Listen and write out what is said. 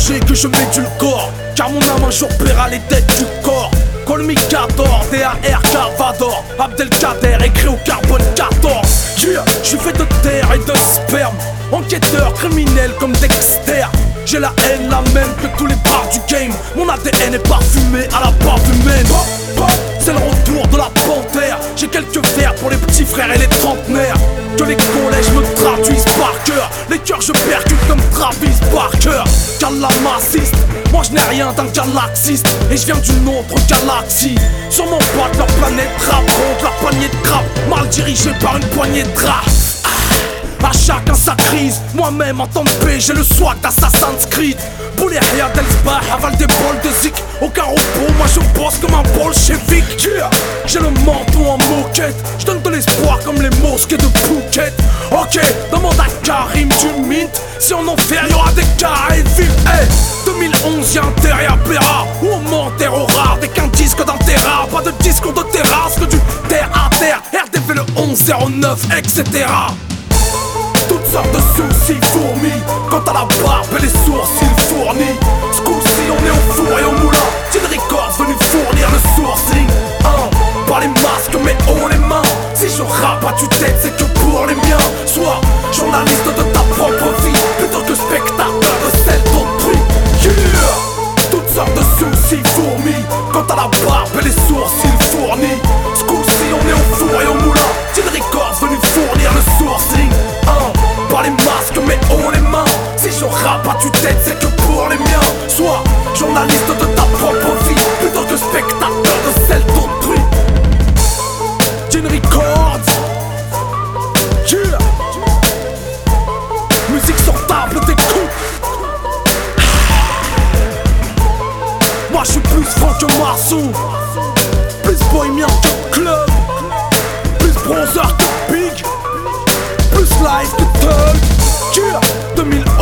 danger que je m'édulcore, car mon âme un jour paiera les dettes du corps. Call me 14, DAR Calvador, Abdelkader écrit au carbone 14. Yeah, je suis fait de terre et de sperme, enquêteur criminel comme Dexter. J'ai la haine la même que tous les bars du game. Mon ADN est parfumé à la barbe humaine. C'est le retour de la panthère. J'ai quelques vers pour les petits frères et les trentenaires. Que les collèges me traduisent par cœur. Les cœurs je percute comme Travis Barker. Calamassiste, moi je n'ai rien d'un galaxiste. Et je viens d'une autre galaxie. Sûrement pas de leur planète rap, contre leur panier de crap, mal dirigé par une poignée de draps. À chacun sa crise, moi-même en temps de paix, j'ai le swag d'Assassin's Creed. Boulet Ria d'Elsbach, avale des bols de zik. Aucun repos, moi je bosse comme un bolchevique. Yeah. J'ai le menton en moquette, je donne de l'espoir comme les mosquées de Phuket. Ok, demande à Karim du Mint, si on en fait y'aura des cas et vite. Hey, 2011 y'a un terre à Péra, où on m'enterre au rare dès qu'un disque d'un terrain. Pas de discours de terrasse, que du terre à terre. RDV le 1109, etc. Toutes sortes de soucis fourmis, quant à la barbe et les sourcils fournis. Ce coup-ci on est au four et au moulin, Teen Records venu fournir le sourcing. Pas les masques mais haut les mains. Si je rappe à tue-tête c'est que pour les miens. Sois journaliste de ta propre vie, plutôt que spectateur de celle d'autrui. Yeah. Toutes sortes de soucis fourmis, quant à la barbe et les sourcils fournis. Ce coup-ci on est au four et au moulin, Teen Records venu fournir le sourcing. Pas les masques mais haut les mains. Si je rappe à tue-tête c'est que pour les miens. Sois journaliste de ta propre vie, plutôt que spectateur de celle d'autrui. Teen Records. Yeah. Musique sur table d'écoute. Moi je suis plus franc que Marceau, plus bohémien que club, plus bronzer que big, plus live que thug. Yeah. 2011